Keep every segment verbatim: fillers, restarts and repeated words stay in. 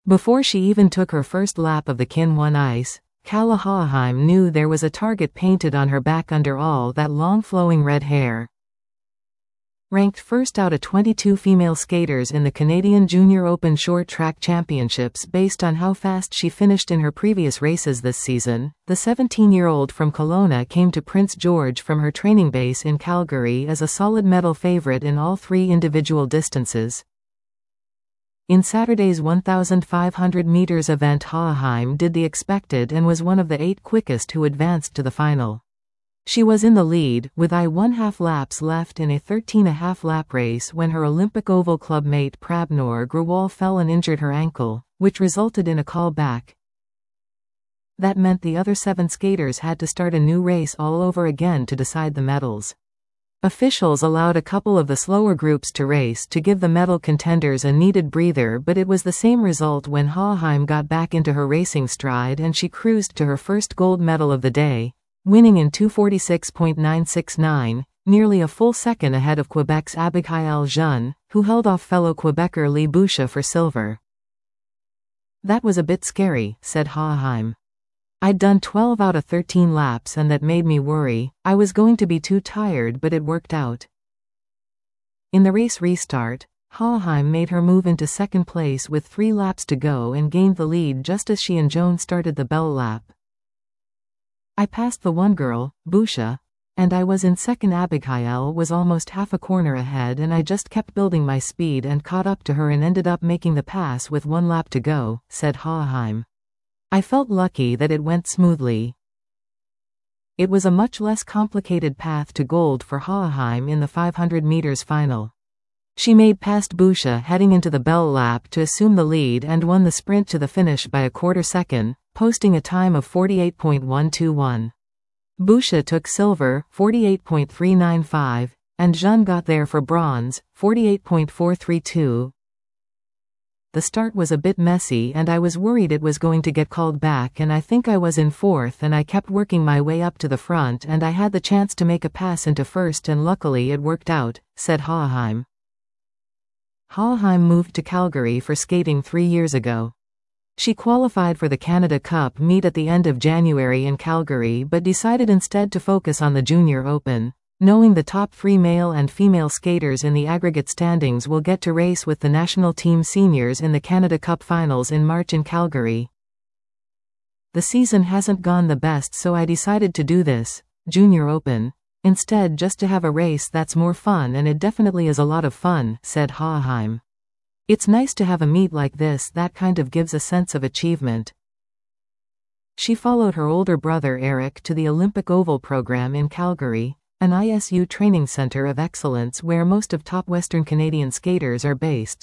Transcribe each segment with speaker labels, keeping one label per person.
Speaker 1: Before she even took her first lap of the Kin one ice, Kalle Haaheim knew there was a target painted on her back under all that long flowing red hair. Ranked first out of twenty-two female skaters in the Canadian Junior Open Short Track Championships based on how fast she finished in her previous races this season, the seventeen-year-old from Kelowna came to Prince George from her training base in Calgary as a solid medal favorite in all three individual distances. In Saturday's one thousand five hundred meters event, Haaheim did the expected and was one of the eight quickest who advanced to the final. She was in the lead, with I one half laps left in a thirteen and a half lap race when her Olympic Oval club mate Prabhnor Grewal fell and injured her ankle, which resulted in a call back. That meant the other seven skaters had to start a new race all over again to decide the medals. Officials allowed a couple of the slower groups to race to give the medal contenders a needed breather, but it was the same result when Haaheim got back into her racing stride and she cruised to her first gold medal of the day, winning in two forty-six point nine six nine, nearly a full second ahead of Quebec's Abigail Jeune, who held off fellow Quebecer Lee Boucher for silver. "That was a bit scary," said Haaheim. "I'd done twelve out of thirteen laps and that made me worry. I was going to be too tired, but it worked out." In the race restart, Haaheim made her move into second place with three laps to go and gained the lead just as she and Joan started the bell lap. "I passed the one girl, Boucher, and I was in second. Abigail was almost half a corner ahead and I just kept building my speed and caught up to her and ended up making the pass with one lap to go," said Haaheim. "I felt lucky that it went smoothly." It was a much less complicated path to gold for Haaheim in the five hundred meters final. She made past Boucher heading into the bell lap to assume the lead and won the sprint to the finish by a quarter second, posting a time of forty-eight point one two one. Boucher took silver, forty-eight point three nine five, and Jeune got there for bronze, forty-eight point four three two. The start was a bit messy and I was worried it was going to get called back, and I think I was in fourth and I kept working my way up to the front and I had the chance to make a pass into first and luckily it worked out, said Haaheim. Haaheim moved to Calgary for skating three years ago. She qualified for the Canada Cup meet at the end of January in Calgary but decided instead to focus on the Junior Open, knowing the top three male and female skaters in the aggregate standings will get to race with the national team seniors in the Canada Cup finals in March in Calgary. "The season hasn't gone the best, so I decided to do this, Junior Open, instead, just to have a race that's more fun, and it definitely is a lot of fun," said Haaheim. "It's nice to have a meet like this that kind of gives a sense of achievement." She followed her older brother Eric to the Olympic Oval program in Calgary, an I S U training center of excellence where most of top Western Canadian skaters are based.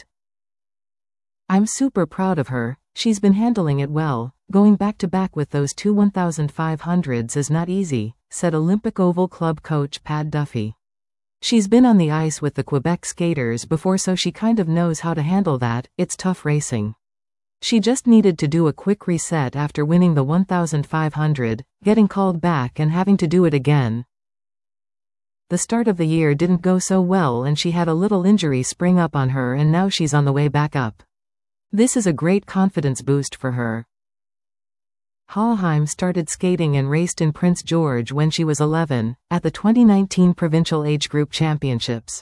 Speaker 1: "I'm super proud of her, she's been handling it well. Going back to back with those two fifteen hundreds is not easy," said Olympic Oval Club coach Pat Duffy. "She's been on the ice with the Quebec skaters before, so she kind of knows how to handle that. It's tough racing. She just needed to do a quick reset after winning the fifteen hundred, getting called back and having to do it again. The start of the year didn't go so well and she had a little injury spring up on her and now she's on the way back up. This is a great confidence boost for her." Haaheim started skating and raced in Prince George when she was eleven, at the twenty nineteen Provincial Age Group Championships.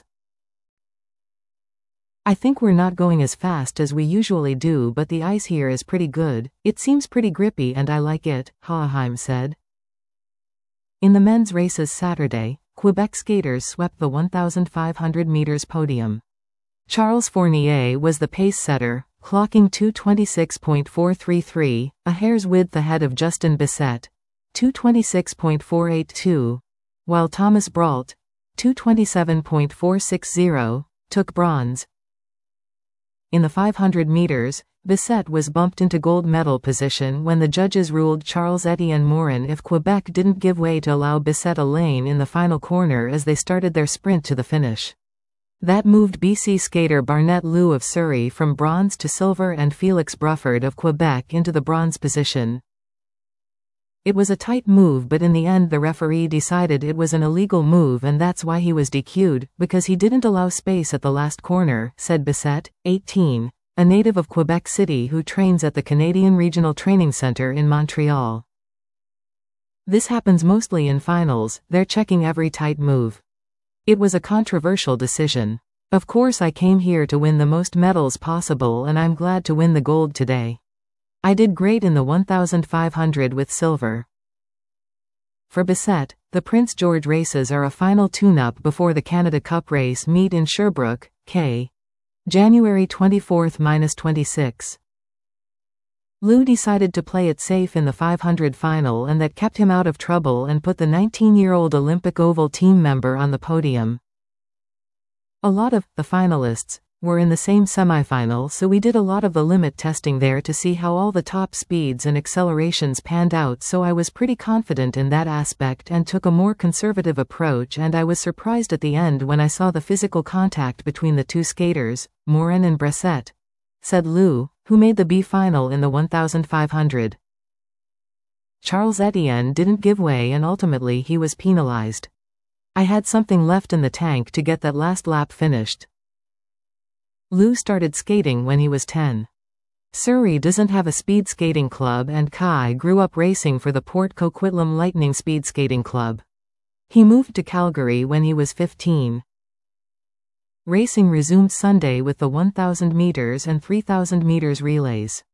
Speaker 1: "I think we're not going as fast as we usually do, but the ice here is pretty good. It seems pretty grippy and I like it," Haaheim said. In the men's races Saturday, Quebec skaters swept the fifteen hundred meters podium. Charles Fournier was the pace setter, clocking two twenty-six point four three three, a hair's width ahead of Justin Bissett, two twenty-six point four eight two, while Thomas Brault, two twenty-seven point four six zero, took bronze. In the five hundred meters, Bissett was bumped into gold medal position when the judges ruled Charles-Étienne Morin if Quebec didn't give way to allow Bissett a lane in the final corner as they started their sprint to the finish. That moved B C skater Barnett Liu of Surrey from bronze to silver and Felix Brufford of Quebec into the bronze position. It was a tight move, but in the end the referee decided it was an illegal move and that's why he was D Q'd, because he didn't allow space at the last corner, said Bissett, eighteen, a native of Quebec City who trains at the Canadian Regional Training Centre in Montreal. This happens mostly in finals, they're checking every tight move. It was a controversial decision. Of course I came here to win the most medals possible and I'm glad to win the gold today. I did great in the fifteen hundred with silver. For Bissett, the Prince George races are a final tune-up before the Canada Cup race meet in Sherbrooke, K. January twenty-fourth to twenty-sixth. Lou decided to play it safe in the five hundred final, and that kept him out of trouble and put the nineteen-year-old Olympic Oval team member on the podium. A lot of the finalists were in the same semifinal, so we did a lot of the limit testing there to see how all the top speeds and accelerations panned out, so I was pretty confident in that aspect and took a more conservative approach, and I was surprised at the end when I saw the physical contact between the two skaters, Morin and Bressette, said Lou, who made the B final in the fifteen hundred. Charles Etienne didn't give way and ultimately he was penalized. I had something left in the tank to get that last lap finished. Lou started skating when he was ten. Surrey doesn't have a speed skating club and Kai grew up racing for the Port Coquitlam Lightning Speed Skating Club. He moved to Calgary when he was fifteen. Racing resumed Sunday with the one thousand meters and three thousand meters relays.